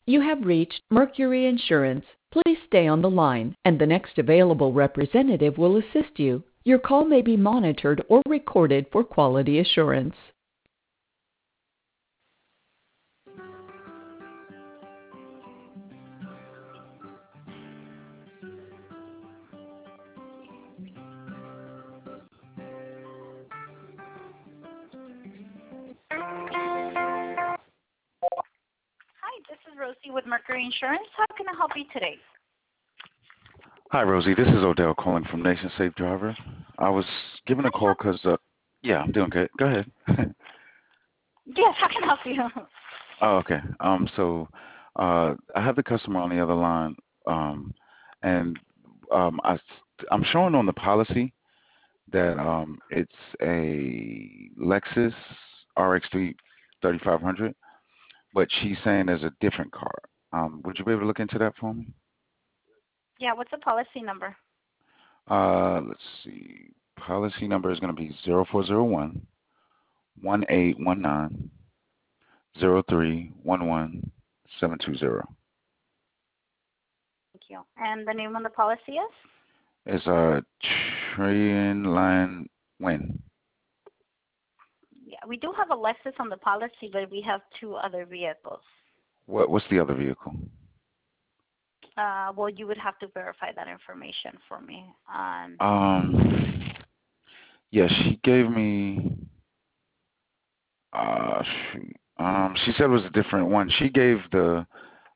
You have reached Mercury Insurance. Please stay on the line, and the next available representative will assist you. Your call may be monitored or recorded for quality assurance. Hi, this is Rosie with Mercury Insurance. How can I help you today? Hi, Rosie. This is Odell calling from Nation Safe Driver. I was given a call because, yeah, I'm doing good. Go ahead. Yes, how can I help you? Oh, okay. I have the customer on the other line, and I'm showing on the policy that it's a Lexus RX-3 3500, but she's saying there's a different car. Would you be able to look into that for me? Yeah, what's the policy number? Let's see. Policy number is going to be 0401-1819-0311-720. Thank you. And the name on the policy is? It's Train Line Win. Yeah, we do have a Lexus on the policy, but we have two other vehicles. What's the other vehicle? Well, you would have to verify that information for me. Yeah, she gave me. Shoot. She said it was a different one. She gave the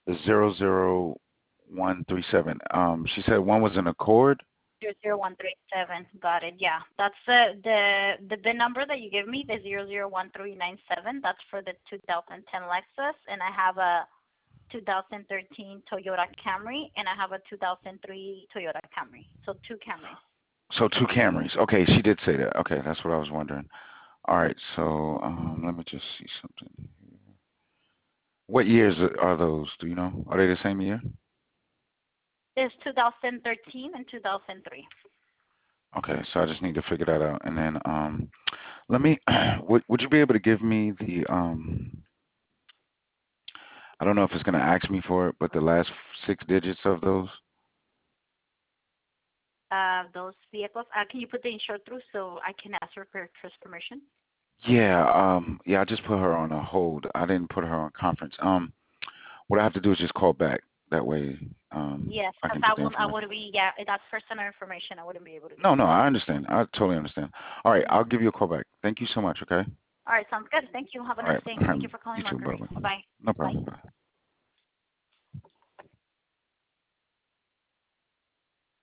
00137. She said one was an Accord. 00137. Got it. Yeah, that's the VIN number that you give me, the 001397. That's for the 2010 Lexus, and I have a 2013 Toyota Camry, and I have a 2003 Toyota Camry. So two Camrys. So two Camrys. Okay, she did say that. Okay, that's what I was wondering. All right, so let me just see something. What years are those? Do you know? Are they the same year? It's 2013 and 2003. Okay, so I just need to figure that out, and then let me. Would you be able to give me the I don't know if it's going to ask me for it, but the last 6 digits of those. Those vehicles. Can you put the insured through so I can ask her for permission? Yeah, yeah. I just put her on a hold. I didn't put her on conference. What I have to do is just call back. That way, Yes, I because can get the I information. wouldn't be. Yeah, that's personal information. I wouldn't be able to give No, you no, that. I understand. I totally understand. All right, I'll give you a call back. Thank you so much. Okay. All right, sounds good. Thank you. Have a All nice right. day. All right. Thank you for calling You too. Bye Mercury. bye. Bye-bye. No Bye. problem. Bye.